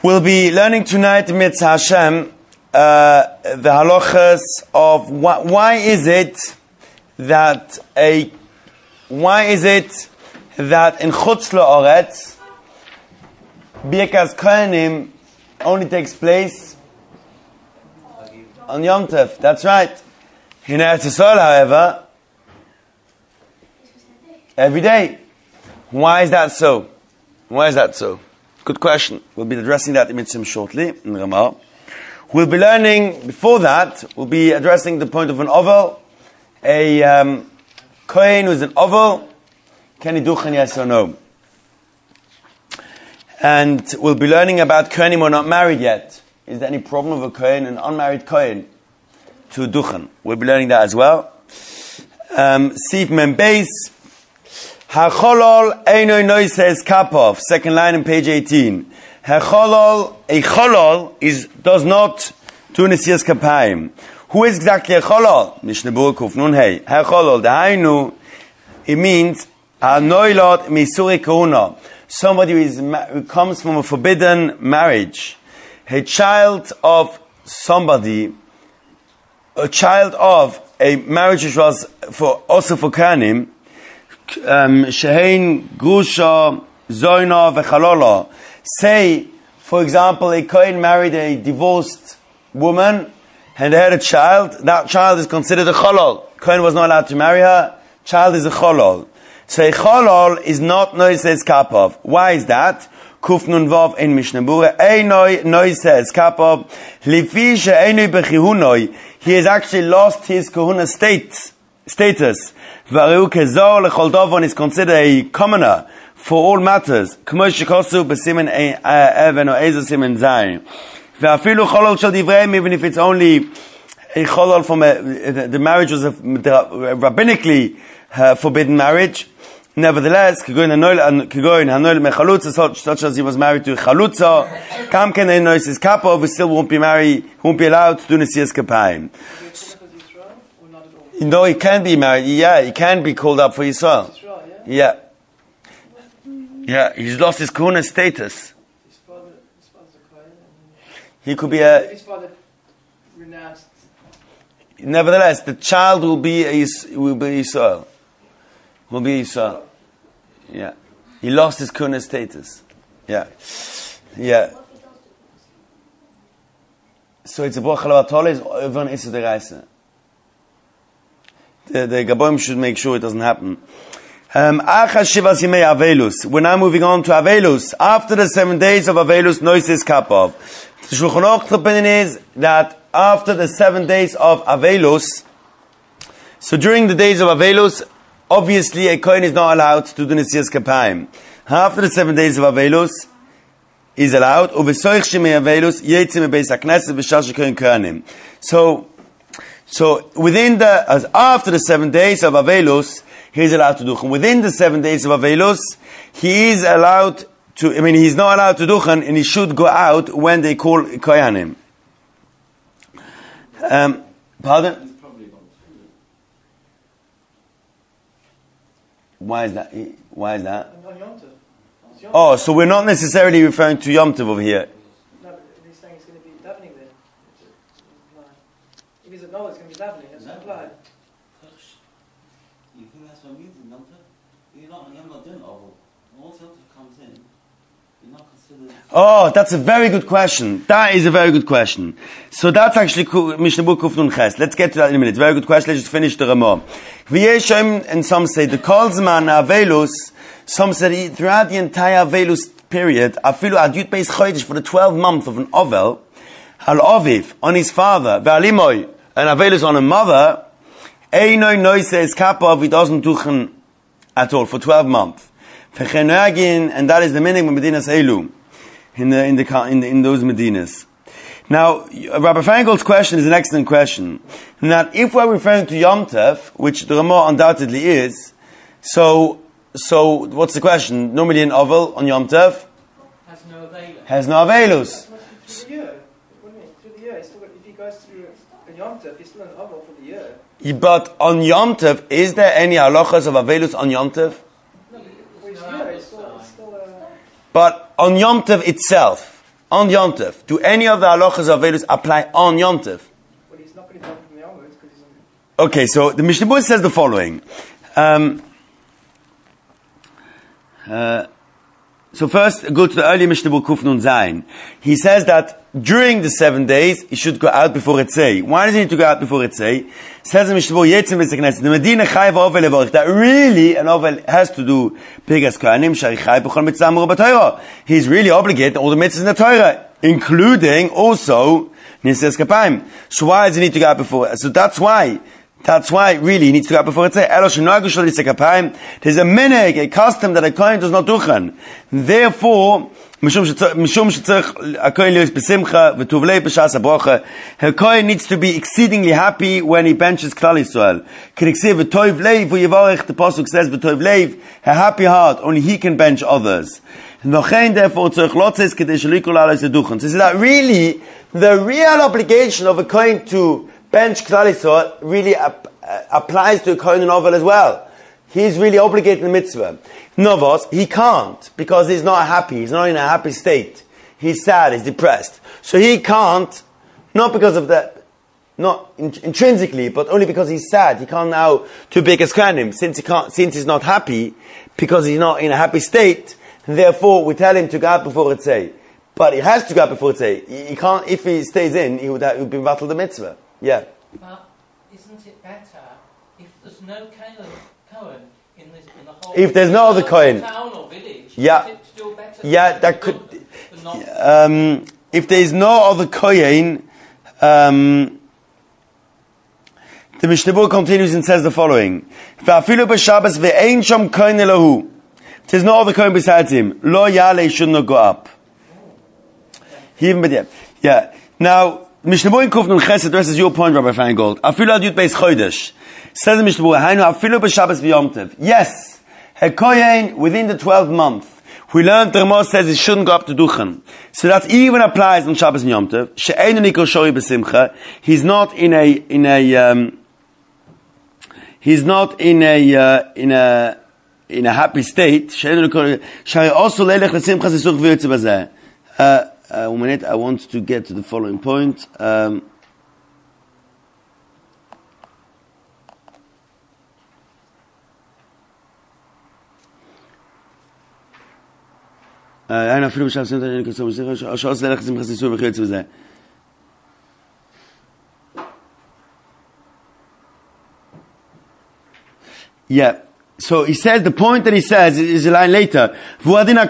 We'll be learning tonight, Mitzvah Hashem, the halachas of why is it that in Chutz La'aretz Birkas Kohanim only takes place on Yom Tov. That's right. In Eretz Yisrael, however, every day. Why is that so? Why is that so? Good question. We'll be addressing that in Mitzvah shortly in Ramah. We'll be learning, before that, we'll be addressing the point of an oval. A Kohen who's an oval, can he duchen, yes or no? And we'll be learning about Kohenim who are not married yet. Is there any problem with a Kohen, an unmarried Kohen, to duchen? We'll be learning that as well. Sif Mem Beis. Hacholol eino noises kapov. Second line in page 18. Hacholol, a cholol does not do nesias kapayim. Who is exactly a cholol? Mishnah Berurah Kuf Nun Hey. Hacholol, dahainu, it means hanoilot misuri kahuna. Somebody who comes from a forbidden marriage. A child of somebody, a child of a marriage which was also for Kohanim. Shehein Grusha Zoina Vechalola. Say, for example, a Kohen married a divorced woman and they had a child. That child is considered a Cholol. Kohen was not allowed to marry her. Child is a Cholol. So a Cholol is not Noises Kapov. Why is that? Kuf Nun Vav in Mishnah Berurah. Einoi Noises Kapov. Lifi she'einoi bechihunoi. He has actually lost his kahuna status. Varu kezor lechol dovon is considered a commoner for all matters. K'mo shekosu b'simen even or ezer simen zayin. Ve'afilu cholol shel divreim, even if it's only a cholol from the marriage was a rabbinically forbidden marriage. Nevertheless, kegoin hanoil mechalutza, such as he was married to a chalutza, kam ken ein noises kapov, we still won't be allowed to do nesias kapayim. No, he can be married. Yeah, he can be called up for Yisrael. Yeah. Yeah, he's lost his kahuna status. He could be his father renounced. Nevertheless, the child will be Yisrael. Will be Yisrael. Yeah. He lost his kahuna status. Yeah. Yeah. So it's a bracha levatol is over an issa deraisa. The Gaboim should make sure it doesn't happen. We're now moving on to Avelus. After the 7 days of Avelus, noises kapov. The Shulchan Aruch's opinion is that after the 7 days of Avelus, so during the days of Avelus, obviously a Kohen is not allowed to do nesias kapayim. After the 7 days of Avelus, is allowed. So within after the 7 days of Avelus, he is allowed to duchen. Within the 7 days of Avelus, he is allowed to, he's not allowed to duchen, and he should go out when they call Kohanim. Pardon? Why is that? Oh, so we're not necessarily referring to Yom Tov over here. No, but he's saying it's going to be davening then. If he's at Noah, it's going to be davening. That's not applied. You think that's what it means in Yom Tov? You're not doing oval. Once Yom Tov comes in, you're not considered... Oh, that's a very good question. That is a very good question. So that's actually Mishnah Berurah Kuf Nun Ches. Let's get to that in a minute. Very good question. Let's just finish the Ramah. And some say the Kol Zman Avelus. Some said throughout the entire Avelus period, Afilu Adyut Beis Chodesh, for the 12 months of an Ovel, Al Oviv, on his father, Ve'alimoy, and Avelus on a mother, Einoi Noises Kapov, he doesn't duchen at all, for 12 months. And that is the meaning of Medinas Elu, in those Medinas. Now, Rabbi Frankel's question is an excellent question. That if we're referring to Yom Tov, which the Ramah undoubtedly is, so what's the question? Normally an oval on Yom Tov has no Avelus. Through the year. What do you mean? Through the year. If he goes through a Yom Tov, he's still an oval for the year. But on Yom Tov, is there any halachas of Avelus on Yom Tov? No, for his year, it's still But on Yom Tov itself, on Yom Tov. Do any of the halachas of Avelus apply on Yom Tov? But he's not going to come from the onwards because he's on. Okay, so the Mishnah Berurah says the following. So first, go to the early Mishnah Berurah Kuf Nun Zayin. He says that during the 7 days, he should go out before Etzei. Why does he need to go out before Etzei? Says the Mishnah Berurah, Yetzim V'Sekneset, the Medina Chayiv Ovel Levorich, that really an Ovel has to do Pigas Kohanim, Shari Chayiv B'chol Mitzvah Amur B'Torah. He's really obligated all the mitzvahs in the Torah, including also Nises Kapayim. So why does he need to go out before? So that's why really he needs to go out before it. There's a minhag, a custom that a kohen does not duchen. Therefore, a kohen needs to be exceedingly happy when he benches Klal Yisrael. The pasuk says, a happy heart, only he can bench others. Therefore, so is that really the real obligation of a kohen to bench Klal Yisrael really applies to a Kohen Ovel as well. He's really obligated in the mitzvah. Novos, he can't, because he's not happy. He's not in a happy state. He's sad, he's depressed. So he can't, not because of that, not intrinsically, but only because he's sad. He can't now to Birkas Kohanim, since he's not happy, because he's not in a happy state, therefore we tell him to go out before Etzei. But he has to go out before Etzei. He can't, if he stays in, he would be battled the mitzvah. Yeah. But isn't it better if there's no Kohen in the whole? If there's no other Kohen, town or village, yeah, is it still better? Yeah, that could. If there is no other Kohen, the Mishnah Berurah continues and says the following: "V'afilu b'Shabbos ve'ein sham Kohen elohu." If there's no other Kohen besides him, lo yale, should not go up. Yeah. Now. Mishnah Berurah in Kuf Nun Ches addresses your point, Rabbi Feingold. Afilu ad Yud Beis Chodesh. Says the Mishnah Berurah, Hainu afilu b'Shabbos v'Yom Tov. Yes, a kohen within the 12th month. We learned the Ramah says he shouldn't go up to Duchen. So that even applies on Shabbos and Yom Tov. She'einu nikol shori b'simcha. He's not in a happy state. She'einu nikol shari also leilech l'simcha zisuch v'yotze bazeh. 1 minute, I want to get to the following point. I Yeah. So he says, the point that he says is a line later. Nevertheless,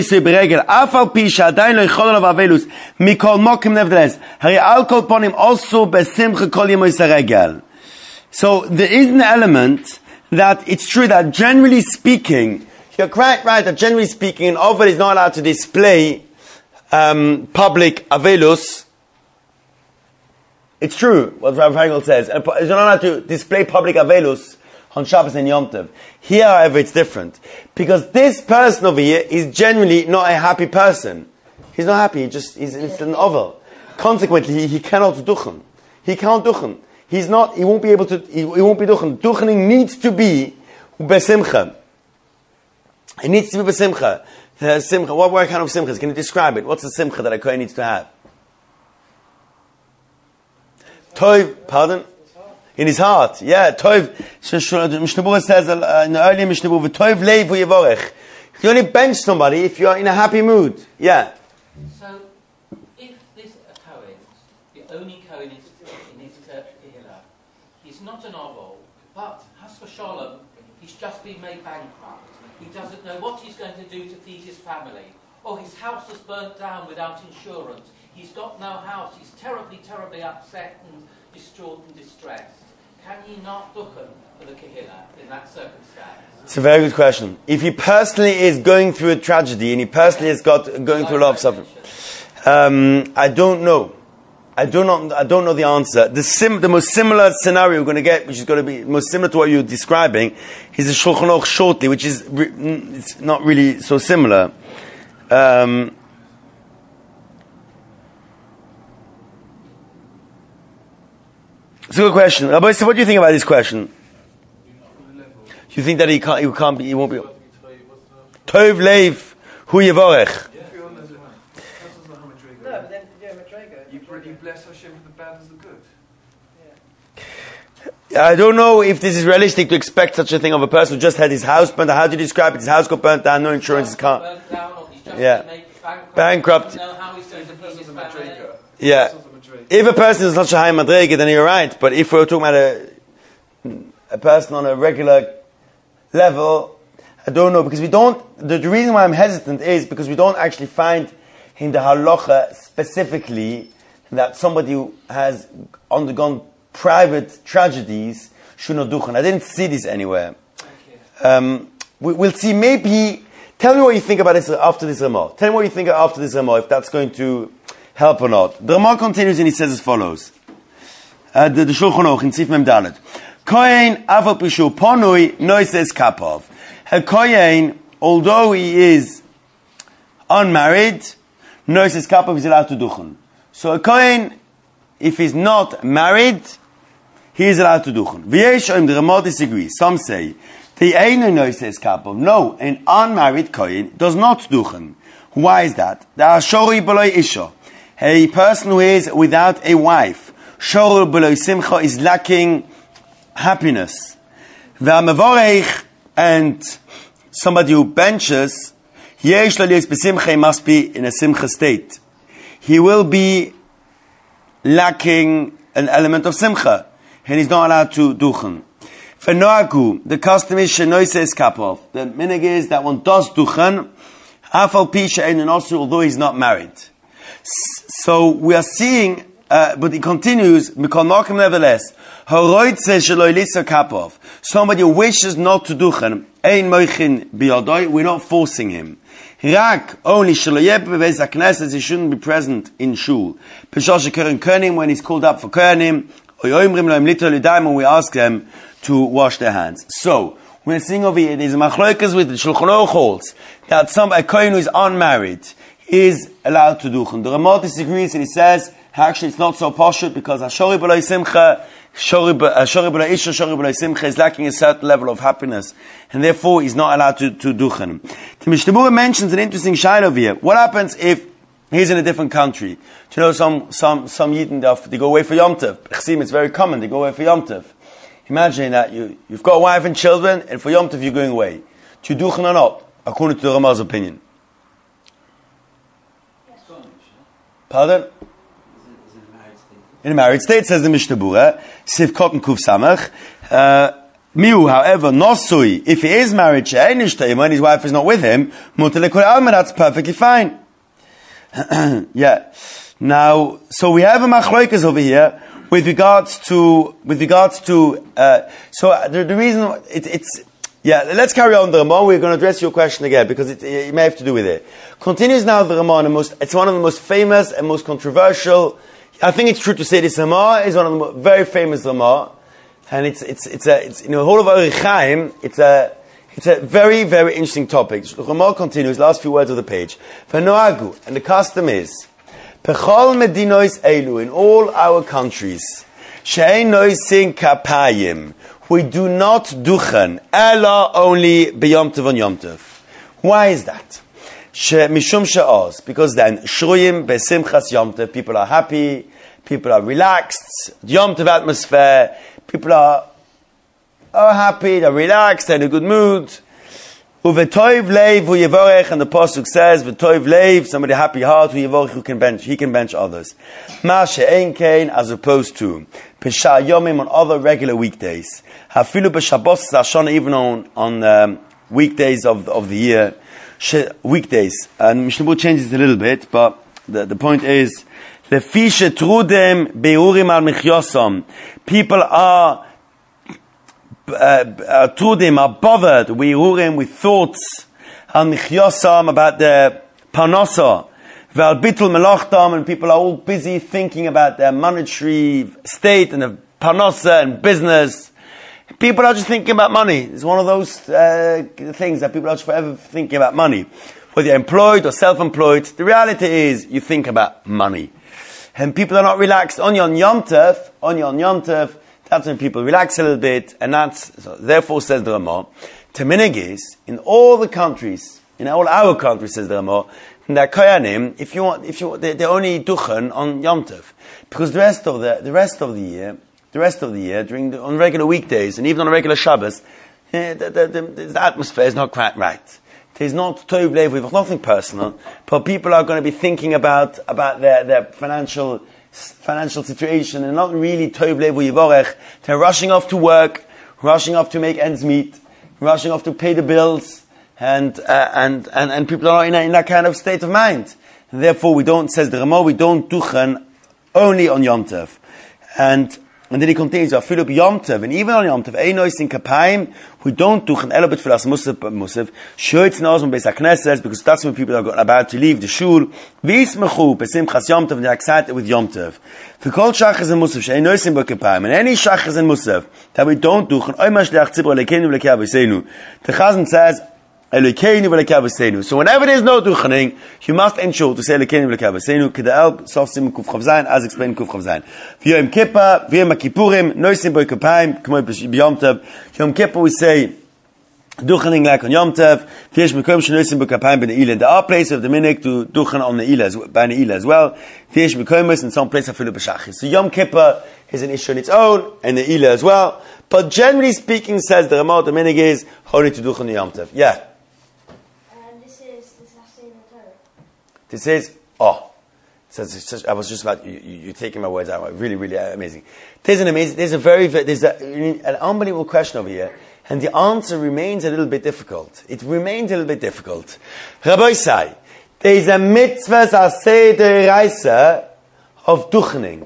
so there is an element that it's true that generally speaking, you're quite right that generally speaking, an Ovel is not allowed to display public Avelus. It's true what Rabbi Feingold says. He's not allowed to display public Avelus on Shabbos and Yom Tov. Here, however, it's different. Because this person over here is generally not a happy person. He's not happy, it's an Ovel. Consequently, he cannot duchen. He can't duchen. He won't be able to, he won't be duchen. Duchening needs to be besimcha. It needs to be besimcha. Simcha. What kind of simchas? Can you describe it? What's the simcha that a kohen needs to have? Tov, pardon? In his heart, yeah. Tov. Mishnah Berurah says in the earlier Mishnah Berurah, "Tov leiv hu yivorech." You only bench somebody if you are in a happy mood. Yeah. So, if this Kohen, the only Kohen in his Kehillah, he's not an Ovel, but has for Shalom, he's just been made bankrupt. He doesn't know what he's going to do to feed his family. Or his house was burnt down without insurance. He's got no house. He's terribly, terribly upset and distraught and distressed. Can he not duchen for the Kehillah in that circumstance? It's a very good question. If he personally is going through a tragedy and he personally is going through a lot of suffering, I don't know. I don't know the answer. The most similar scenario we're going to get, which is going to be most similar to what you're describing, is the Shulchan Aruch shortly, which is it's not really so similar. It's a good question. Rabbi, so what do you think about this question? You think that he won't be Tov leiv hu yivorech. No, but then, yeah, Madrega. You bless Hashem for the bad as the good. I don't know if this is realistic to expect such a thing of a person who just had his house burnt down. How do you describe it? His house got burnt down, no insurance, his car. Burnt down, or he's just Yeah. made Bankrupt. Know how he's going to feed his family. Yeah. If a person is such a high madrega, then you're right. But if we're talking about a person on a regular level, I don't know, because we don't, the reason why I'm hesitant is because we don't actually find in the halacha specifically that somebody who has undergone private tragedies should not duchen. I didn't see this anywhere. We'll see. Maybe tell me what you think about this after this Ramah. Tell me what you think after this Ramah, if that's going to help or not. The Ramah continues and he says as follows. The Shulchan Aruch in Sif Mem Dalet. Kohen afal pishu ponui noises kapov. A kohen, although he is unmarried, noises kapov is allowed to duchen. So a kohen, if he's not married, he is allowed to duchen. V'yeshoim, the Ramah disagrees. Some say, the Eino noises kapov. No, an unmarried kohen does not duchen. Why is that? The ashori b'loi isha. A person who is without a wife, shori b'loi simcha, is lacking happiness. V'amavorech, and somebody who benches, yesh lo liyos b'simcha, must be in a simcha state. He will be lacking an element of simcha, and he's not allowed to duchen. For noagu, the custom is shenoises kapov. The minig is that one does duchen, afal pisha ein also, although he's not married. So we are seeing, but it continues, mikol markem nevertheless, haroitze sheloi lisa kapov. Somebody who wishes not to duchen, ein moichin biyodoi, we're not forcing him. Rak, only shaloyeb bebeis hakneses, he shouldn't be present in shul. Peshosh keren kohenim, when he's called up for kohenim, oyoimrim loim lito lidaim, when we ask them to wash their hands. So, we're seeing over here, there's a machlokas with the Shulchan Aruch holds that a kohen who is unmarried is allowed to duchen. The Ramah disagrees and he says, actually it's not so poshut because Ashori b'loi simcha, Ashori b'loi isha, Ashori b'loi simcha is lacking a certain level of happiness, and therefore he's not allowed to duchen. The Mishnah Berurah mentions an interesting shayla over here. What happens if he's in a different country? Do you know some Yidden, they go away for Yom Tov? It's very common, they go away for Yom Tov. Imagine that you've got a wife and children, and for Yom Tov you're going away. Do you duchen or not? According to the Ramah's opinion. Pardon? In a married state, says the Mishnah Berurah, Sif Kotten Kuf Samach. Miu, however, Nosui, if he is married, when his wife is not with him, that's perfectly fine. Yeah. Now, so we have a machloikas over here with regards to, so the reason, yeah, let's carry on the Ramah. We're going to address your question again because it may have to do with it. Continues now the Ramah, it's one of the most famous and most controversial. I think it's true to say this Ramah is one of the very famous Ramah, and it's in the whole of Orach Chaim. It's a very, very interesting topic. The Ramah continues, last few words of the page. V'noagu, and the custom is, Pechol medinois elu, in all our countries, she'ein noisin kapayim, we do not duchen, ela only b'yom tov on Yom Tov. Why is that? Mishum she'oz, because then shruyim besimchas Yom Tov, people are happy, people are relaxed, Yom Tov atmosphere, people are happy, they're relaxed, they're in a good mood. Uvetoiv leiv hu yevorech, and the pasuk says, v'toiv leiv, somebody happy heart hu yevorech, he can bench others. Ma she'ein kein, as opposed to pesha yomim, on other regular weekdays. Hafilu b'shabos zashon, even on weekdays of the year. Weekdays, and Mishnah Berurah changes it a little bit, but the point is, lefi shetrudem beurim al michyosam, people are trudim, are bothered with thoughts al michyosam, about their parnasa, ve'al bitul melachtam, and people are all busy thinking about their monetary state and the parnasa and business. People are just thinking about money. It's one of those things that people are just forever thinking about money. Whether you're employed or self-employed, the reality is you think about money. And people are not relaxed. Only on Yom Tov, that's when people relax a little bit, and therefore says the Ramah, Teminig is, in all the countries, in all our countries, says the Ramah, and the Koyanim, if you want, they're only duchen on Yom Tov, because the rest of the year, on regular weekdays and even on a regular Shabbos, the atmosphere is not quite right. There's not tov lev with nothing personal, but people are going to be thinking about their financial situation and not really tov lev yivorech. They're rushing off to work, rushing off to make ends meet, rushing off to pay the bills, and people are in that kind of state of mind. And therefore, we don't, says the Rama, we don't duchen only on Yom Tov. And then he continues, Afilu Yom Tov, and even on Yom Tov, Einois in Kapayim, we don't duchen elobet filas musaf, shoitz nozum beis hakneses, because that's when people are about to leave the shul. V'ismechu besimchas Yom Tov, and they're excited with Yom Tov. V'kol shachas and musaf, she'einois in Kapayim, and any shachas and musaf that we don't duchen, oima shliach tzibur lekeinu v'lekei aviseinu. The Chazan says, Elokeinu v'lekei aviseinu. So whenever there is no duchening, you must ensure to say Elokeinu v'lekei aviseinu. Keda'el sof sim kuf chav zayin, as explained kuf chav zayin. V'yom kippur, v'yom kippurim, noisim boi kapayim, k'moi b'yom tov. Yom kippur we say duchening like on Yom Tov. V'yesh mekom shenoisim boi kapayim b'ne'ilah. There are places of the minhag to duchen on ne'ilah, by ne'ilah as well. V'yesh mekomos in some places afilu b'shachis. So Yom Kippur is an issue on its own, and ne'ilah as well. But generally speaking, says the Rama, the minhag is only to duchen on Yom Tov. Yeah. This is, I was just about, you're taking my words out, really, really amazing. There's an unbelievable question over here, and the answer remains a little bit difficult. It remains a little bit difficult. Rabbi Sai, there is a mitzvah aseh deraisa of duchening.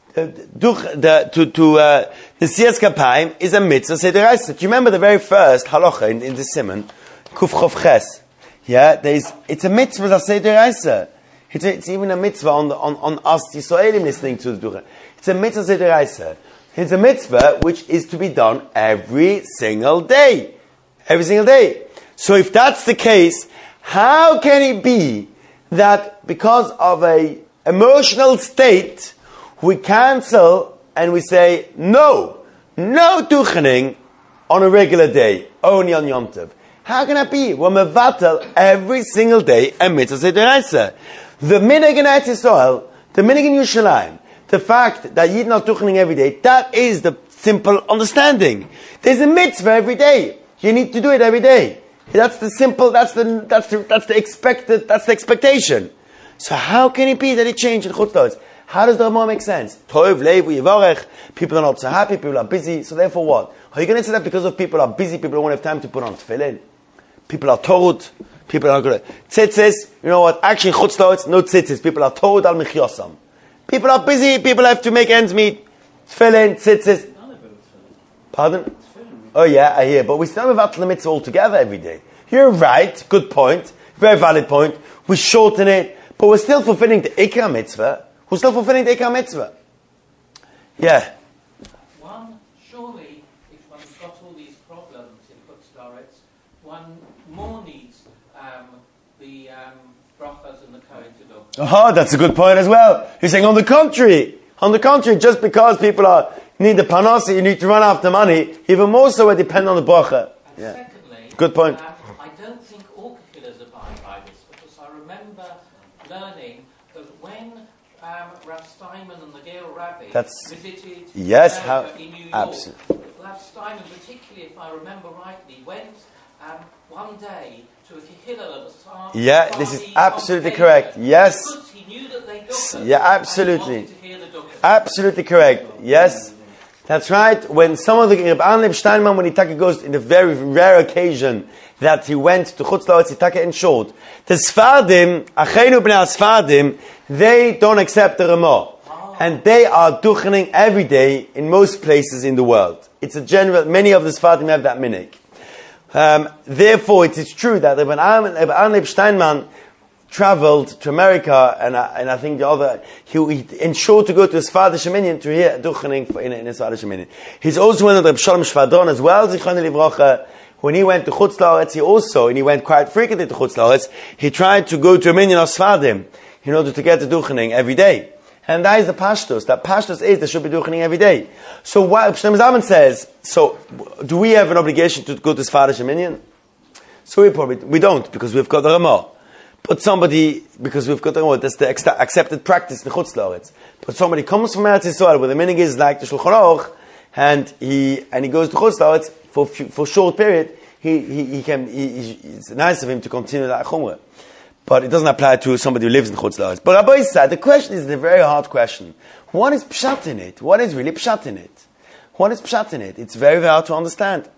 The Siyas Kapayim is a mitzvah aseh deraisa. Do you remember the very first halacha in the Simon, Kuf Chof Ches? Yeah, it's a mitzvah aseh deraisa. It's even a mitzvah on us Yisraelim listening to the duchen. It's a mitzvah aseh deraisa. It's a mitzvah which is to be done every single day. Every single day. So if that's the case, how can it be that because of a emotional state, we cancel and we say, no duchening on a regular day, only on Yom Tov? How can that be? We're mevatel every single day a mitzvah deraisa. The minhag in Eretz Yisrael, the minhag in Yerushalayim, the fact that you're not duchening every day, that is the simple understanding. There's a mitzvah every day. You need to do it every day. That's the expectation. So how can it be that it changed in Chutz La'aretz? How does the Rama make sense? Tov, Levu, Yivarech, people are not so happy, people are busy, so therefore what? Are you going to say that because of people are busy, people don't have time to put on tefillin? People are told, people are going to... Tzitzis, you know what? Actually, in Chutz La'aretz, no tzitzis. People are told al mechyosam. People are busy, people have to make ends meet. Tefillin, tzitzis. Pardon? Oh yeah, I hear. But we still have the mitzvah altogether every day. You're right, good point, very valid point. We shorten it, but we're still fulfilling the Ikar mitzvah. We're still fulfilling the Ikar mitzvah. Yeah. Surely, if one's got all these problems in Chutz La'aretz, one more needs the brachas and the kohen to do. Oh, that's a good point as well. You're saying on the contrary, just because people need the panasa, you need to run after money, even more so it depends on the bracha. And yeah. Secondly, good point. I don't think all kefillahs abide by this, because I remember learning that when Rav Steinman and the Gail Rabbi visited America in New York, absolutely. Rav Steinman, particularly if I remember rightly, went one day to a kehillah that was this is absolutely correct. Yes. Because he knew that they got yeah, absolutely. to hear the absolutely correct. Yes. That's right. When some of the Reb Steinman, when he goes in a very rare occasion that he went to Chutz La'aretz, he in short. The Sfardim, Achenu Bnei Sfardim, they don't accept the Ramah. And they are duchening every day in most places in the world. It's a general, many of the Sfardim have that minhag. Therefore, it is true that Reb Steinman traveled to America, and I think the other, he ensured to go to his father Sheminyan to hear duchening in his father Sheminyan. He's also went to Reb Shalom Shvadron as well, Zichron Livrocha. When he went to Chutz La'aretz, and he went quite frequently to Chutz La'aretz, he tried to go to a minyan of Sfadim in order to get the duchening every day. And that is the pashtus. That pashtus is there should be duchening every day. So what Shlomo Zalman says, so do we have an obligation to go to Sfadish minyan? So we don't, because we've got the Ramah. But somebody, because we've got to know, that's the accepted practice in Chutz La'aretz. But somebody comes from Eretz Yisrael, where the minig is like the Shulchan Aruch, and he goes to Chutz La'aretz for a short period, it's nice of him to continue that Chumrah. But it doesn't apply to somebody who lives in Chutz La'aretz. But Rabbi said, the question is a very hard question. What is Pshat in it? What is really Pshat in it? What is Pshat in it? It's very, very hard to understand.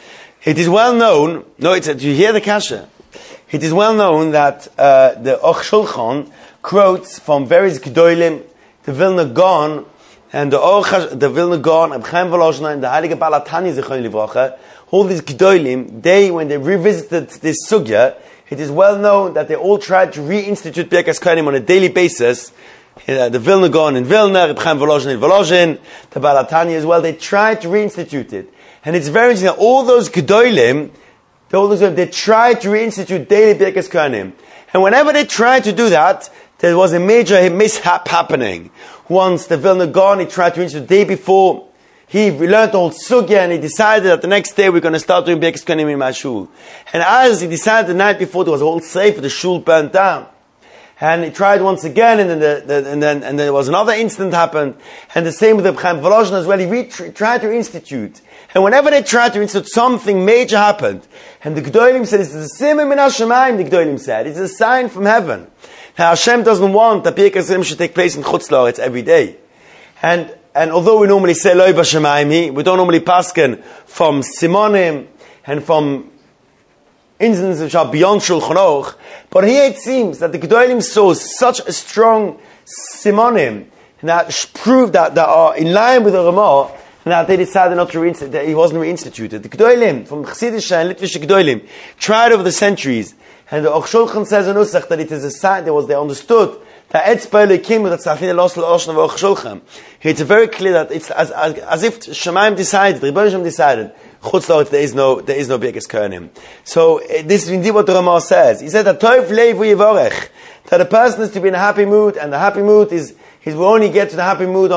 It is well known, you hear the Kasha. It is well known that the Och Shulchan quotes from various Gdoilim, the Vilna Gaon, and the Vilna Gaon, Reb Chaim Volozhner, and the Heilige Baal HaTanya Zichron Livrocha, all these Gdoilim, when they revisited this sugya, it is well known that they all tried to reinstitute Birkas Kohanim on a daily basis. The Vilna Gaon in Vilna, Reb Chaim Volozhner in Volozhin, the Baal HaTanya as well, they tried to reinstitute it. And it's very interesting that all those Gdoilim, they tried to reinstitute daily Birkas Kohanim. And whenever they tried to do that, there was a major mishap happening. Once the Vilna Gaon, he tried to reinstitute the day before, he learned the whole sugya, and he decided that the next day we're going to start doing Birkas Kohanim in my shul. And as he decided the night before, there was a whole sefer, the shul burnt down. And he tried once again, and then there was another incident happened. And the same with the Chaim Volozhin as well. He tried to reinstitute. And whenever they tried to institute, something major happened. And the Gdoilim said, it's a simon min hashamayim, the Gdoilim said. It's a sign from heaven. Now Hashem doesn't want that Birkas Kohanim should take place in Chutz La'aretz every day. And although we normally say Loi b'shamayim, we don't normally pasken from simonim and from incidents which are beyond Shulchan Aruch, but here it seems that the Gdoilim saw such a strong simonim that prove that are in line with the Ramah, that they decided not to that he wasn't reinstituted. The Gdoilim from Chassidische and Litvische Gdoilim tried over the centuries, and the Och Shulchan says in Nusach that it is a sign. They understood that Etzpa came with that Tzafin Elosel Oshna Och Shulchan. It's very clear that it's as if Shemaim decided, Rebbeinu Shem decided. Chutz La'aretz, there is no Birkas Kohanim. So this is indeed what the Ramah says. He said that Tov Leivu Yivorech, that a person is to be in a happy mood, and the happy mood is will only get to the happy mood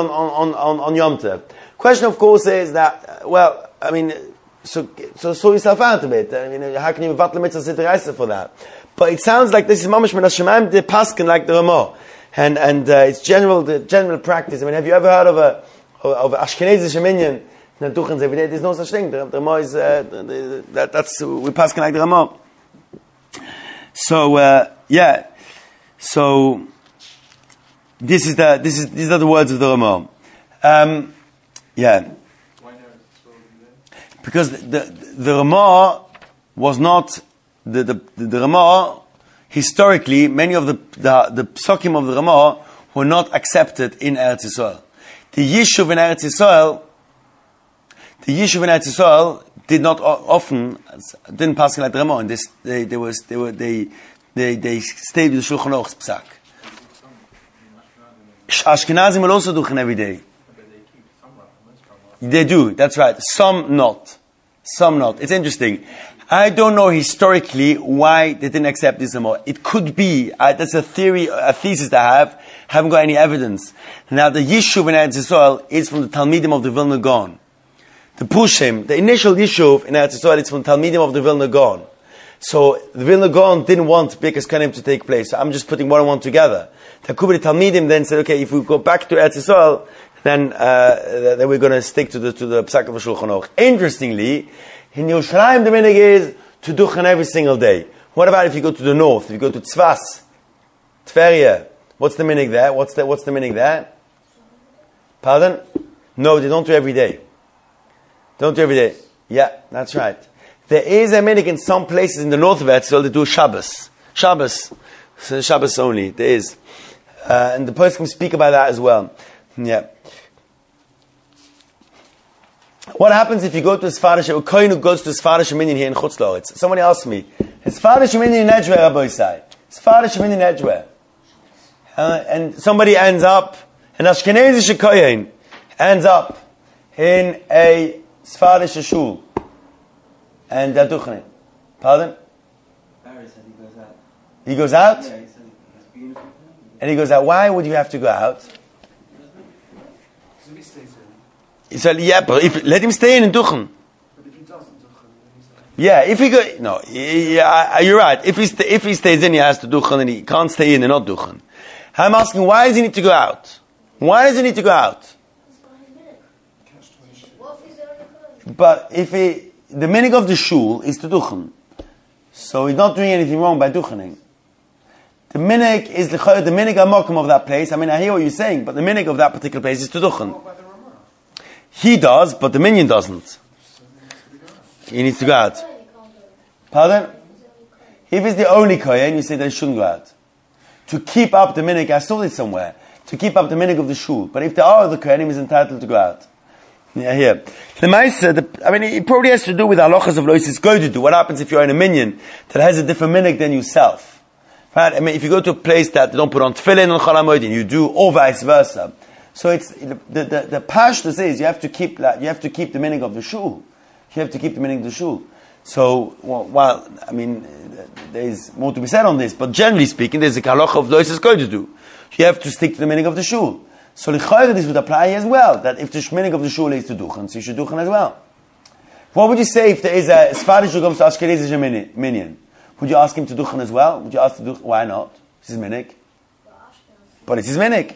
on Yom Tov. Question, of course, is that so sort yourself out a bit. How can you vatla mitzvah sit for that? But it sounds like this is mamash min hashemayim de paskin like the Ramah, and it's the general practice. Have you ever heard of Ashkenazi minyan? There's no such thing. The Ramah is that's we paskin like the Ramah. So So these are the words of the Ramah. Because the Ramah was not the Ramah. Historically, many of the psukim of the Ramah were not accepted in Eretz Yisrael. The Yishuv in Eretz Yisrael did not didn't pass like the Ramah, and they stayed with the Shulchan Aruch's psak. Ashkenazim will also do every day. They do, that's right. Some not. It's interesting. I don't know historically why they didn't accept this anymore. It could be, that's a thesis that I have. Haven't got any evidence. Now the Yishuv in Eretz Yisrael is from the Talmidim of the Vilna Gaon. The Pushim, the initial Yishuv in Eretz Yisrael is from the Talmidim of the Vilna Gaon. So the Vilna Gaon didn't want Birkas Kohanim to take place. So I'm just putting one and one together. The Kubri Talmidim then said, okay, if we go back to Eretz Yisrael, then we're going to stick to the Psak of Shulchan Aruch. Interestingly, in Yerushalayim the minig is to duchen every single day. What about if you go to the north? If you go to Tzfas, Tveria, what's the minig there? What's the minig there? Pardon? No, they don't do every day. Yeah, that's right. There is a minig in some places in the north of Eretz Yisrael they do Shabbos, so Shabbos only. There is, and the person can speak about that as well. Yeah. What happens if you go to a Sfarish, a Kohen who goes to a Sfarish minyan here in Chutz La'aretz? Somebody asked me, is Sfarish minyan in Edgeware, Rabbi Yisai? Sfarish minyan in Edgeware. And somebody ends up, an Ashkenazi Kohen ends up in a Sfarish shul. And they're duching it. Pardon? Barry said he goes out. He goes out? Yeah, he said it's beautiful. And he goes out. Why would you have to go out? He said, yeah, but let him stay in and duchen. But if he doesn't duchen, then Yeah, if he go, no, yeah, you're right. If he stays in, he has to duchen, and he can't stay in and not duchen. I'm asking, why does he need to go out? Why does he need to go out? But if the minig of the shul is to duchen, so he's not doing anything wrong by duchening. The minig is the minig amokum of that place. I mean, I hear what you're saying, but the minig of that particular place is to duchen. He does, but the minion doesn't. He needs to go out. Pardon? If it's the only kohen, you say that he shouldn't go out. To keep up the minig, I saw it somewhere. To keep up the minig of the shul. But if there are other kohenim, he's entitled to go out. Yeah, here. The Maisa, it probably has to do with halachas of lois is going to do. What happens if you're in a minyan that has a different minig than yourself? Right? I mean, if you go to a place that they don't put on tefillin on Chol HaMoed, you do, or vice versa. So it's the pashtus is you have to keep the minig of the shul. You have to keep the minig of the shul. So, there's more to be said on this, but generally speaking, there's a halacha of lois is going to do. You have to stick to the minig of the shul. So the chayre this would apply as well, that if the minig of the shul is to duchen, so you should duchen as well. What would you say if there is a Sfadish who comes to Ashkenazi minyan? Would you ask him to duchen as well? Would you ask to duchen? Why not? It's his minig. But it's his minig.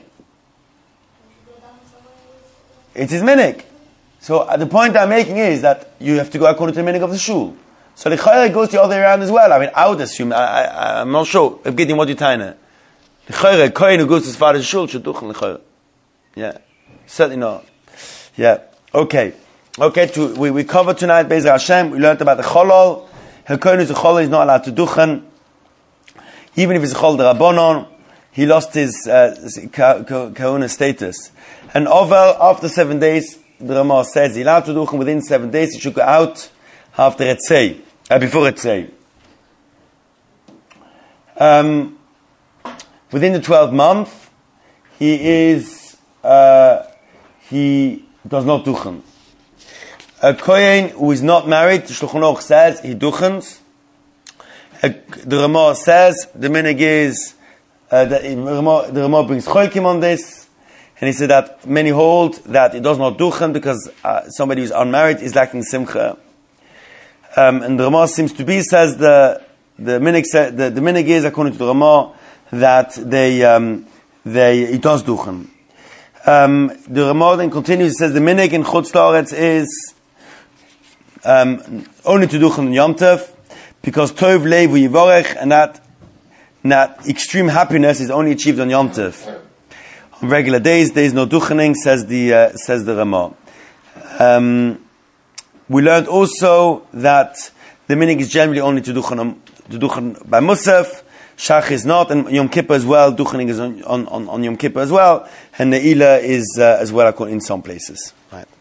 It's his minig. So the point I'm making is that you have to go according to the minig of the shul. So the chayre goes the other way around as well. I mean, I would assume, I'm not sure, of getting what you're tying there. The chayre, kohen who goes to Sfadish shul should duchen the chayre. Yeah, certainly not. Yeah, okay. We covered tonight, Be'ezer Hashem, we learned about the cholol. Kohen who's a cholol is not allowed to duchen. Even if he's a cholol d'Rabbanon, he lost his kahuna status. And after 7 days, the Ramah says he's allowed to duchen within 7 days. He should go out after Etzei, before Etzei. Within the 12th month, he does not duchen. A kohen who is not married, the Shulchan Aruch says he duchens. The Ramah says the minig is the Ramah brings choikim on this, and he said that many hold that it does not duchen because somebody who is unmarried is lacking simcha. And the Ramah seems to be says the minig is according to the Ramah that it does duchen. The Ramah then continues, says the minig in Chutz La'aretz is only to duchen on Yom Tov, because Tov Levu Yivorech, and that extreme happiness is only achieved on Yom Tov. On regular days, there is no duchening, says the Ramah. We learned also that the minig is generally only to duchen by Musaf. Shach is not, and Yom Kippur as well. Duchening is on Yom Kippur as well, and Ne'ilah is as well in some places. Right.